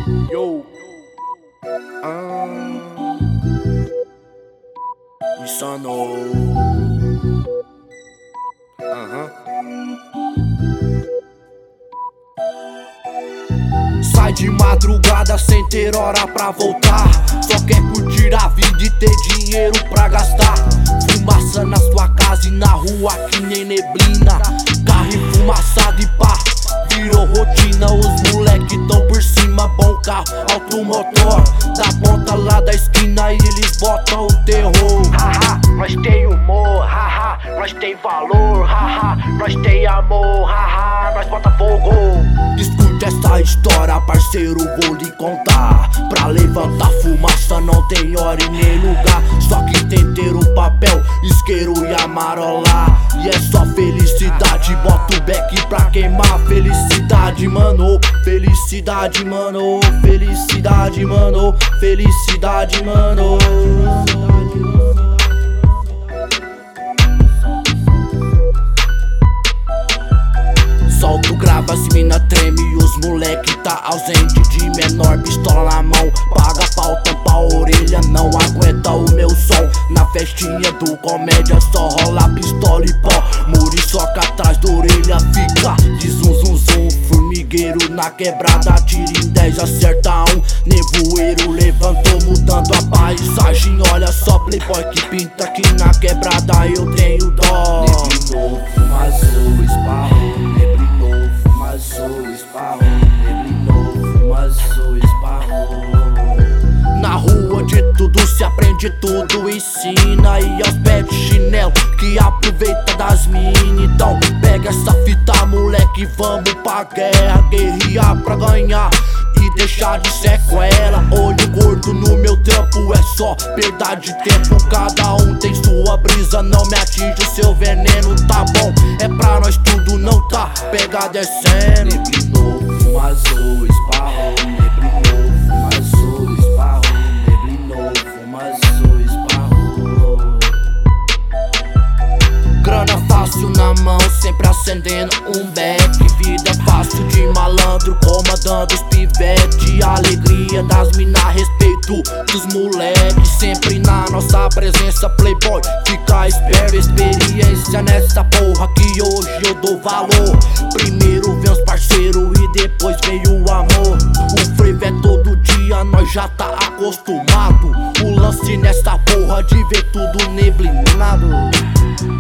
Yo. Insano. Sai de madrugada sem ter hora pra voltar. Só quer curtir a vida e ter dinheiro pra gastar. Fumaça na sua casa e na rua que nem neblina. Carro enfumaçado e pá, virou rotina. Os moleque tão por cima, bom carro, alto motor. Da ponta lá da esquina e eles botam o terror. Haha, nós tem humor, haha, nós tem valor, haha, nós tem amor, haha, nós bota fogo. Escute essa história, parceiro, vou lhe contar. Pra levantar fumaça não tem hora e nem lugar. Só que tem ter o papel, isqueiro e amarolar. E é só felicidade, bota o beck pra queimar. Felicidade, mano, felicidade, mano, felicidade, mano, felicidade, mano. Solta o grava, as mina treme e os moleque tá ausente. De menor, pistola na mão, paga pau, tampa a orelha. Não aguenta o meu som. Na festinha do comédia só rola pistola e pó. Muriçoca atrás da orelha fica de zum zum zum. Formigueiro na quebrada, tira em 10, acerta um. Nevoeiro levantou mudando a paisagem. Olha só playboy que pinta aqui na quebrada, eu tenho dó. Neblinou, fuma azul, esparrou. Neblinou, fuma azul, esparrou. Neblinou, fuma azul, esparrou. Na rua de tudo se aprende, tudo ensina. E aos pés de chinelo que aproveita das minas. Então pega essa fita, moleque, vamos pra guerra. Guerrear pra ganhar e deixar de sequela. Olho gordo no meu trampo, é só perda de tempo. Cada um tem sua brisa, não me atinge o seu veneno, tá bom? É pra nós tudo, não tá? Pega descendo. Neblinou, fuma azul, esparrou. Neblinou, fuma azul, esparrou. Neblinou, fuma azul, esparrou. Grana fácil na mão, sempre acendendo um beck. Vida fácil de malandro, comandando os pivete. Alegria das mina, respeito dos moleques. Sempre na nossa presença, playboy, fica esperto. Experiência nessa porra que hoje eu dou valor. Primeiro vem os parceiros e depois vem o amor. O frevo é todo dia, nós já tá acostumado. O lance nessa porra de ver tudo neblinado.